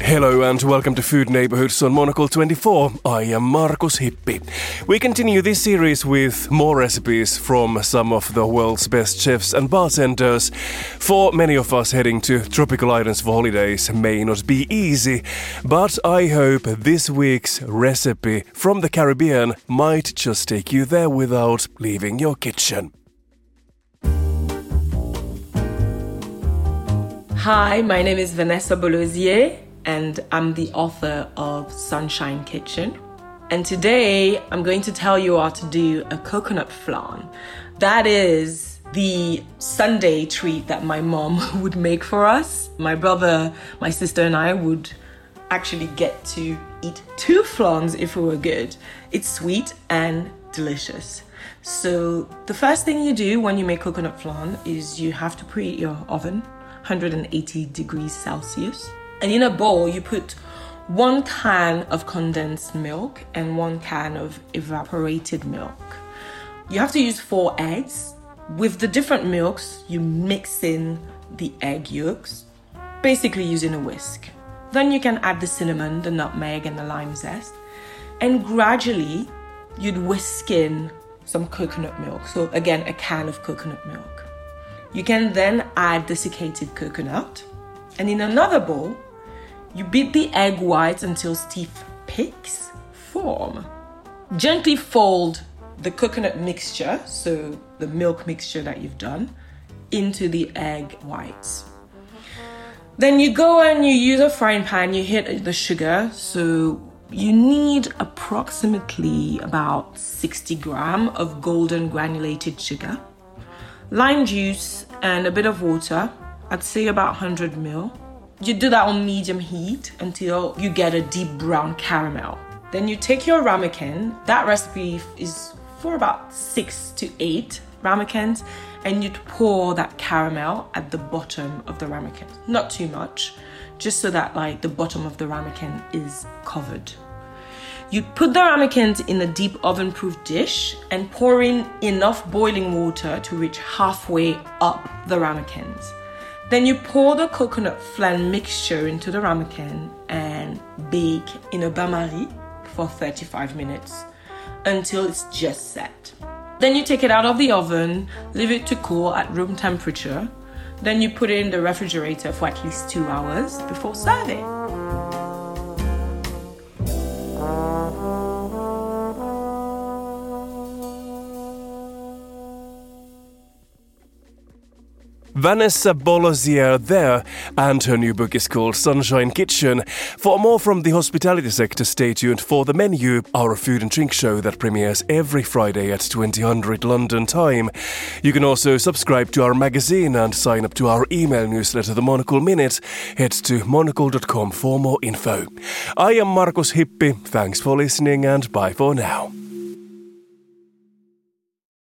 Hello and welcome to Food Neighborhoods on Monocle 24. I am Markus Hippi. We continue this series with more recipes from some of the world's best chefs and bartenders. For many of us, heading to tropical islands for holidays may not be easy, but I hope this week's recipe from the Caribbean might just take you there without leaving your kitchen. Hi, my name is Vanessa Bolosier, and I'm the author of Sunshine Kitchen. And today I'm going to tell you how to do a coconut flan. That is the Sunday treat that my mom would make for us. My brother, my sister and I would actually get to eat 2 flans if we were good. It's sweet and delicious. So the first thing you do when you make coconut flan is you have to preheat your oven, 180 degrees Celsius. And in a bowl, you put 1 can of condensed milk and 1 can of evaporated milk. You have to use 4 eggs. With the different milks, you mix in the egg yolks, basically using a whisk. Then you can add the cinnamon, the nutmeg, and the lime zest. And gradually, you'd whisk in some coconut milk. So again, a can of coconut milk. You can then add desiccated coconut. And in another bowl, you beat the egg whites until stiff peaks form. Gently fold the coconut mixture, so the milk mixture that you've done, into the egg whites. Then you go and you use a frying pan, you hit the sugar, so you need approximately about 60 grams of golden granulated sugar, lime juice and a bit of water, I'd say about 100 ml. You do that on medium heat until you get a deep brown caramel. Then you take your ramekin. That recipe is for about 6 to 8 ramekins, and you'd pour that caramel at the bottom of the ramekin. Not too much, just so that the bottom of the ramekin is covered. You put the ramekins in a deep oven-proof dish and pour in enough boiling water to reach halfway up the ramekins. Then you pour the coconut flan mixture into the ramekin and bake in a bain-marie for 35 minutes until it's just set. Then you take it out of the oven, leave it to cool at room temperature. Then you put it in the refrigerator for at least 2 hours before serving. Vanessa Bolosier there, and her new book is called Sunshine Kitchen. For more from the hospitality sector, stay tuned for The Menu, our food and drink show that premieres every Friday at 2000 London time. You can also subscribe to our magazine and sign up to our email newsletter, The Monocle Minute. Head to monocle.com for more info. I am Markus Hippi. Thanks for listening and bye for now.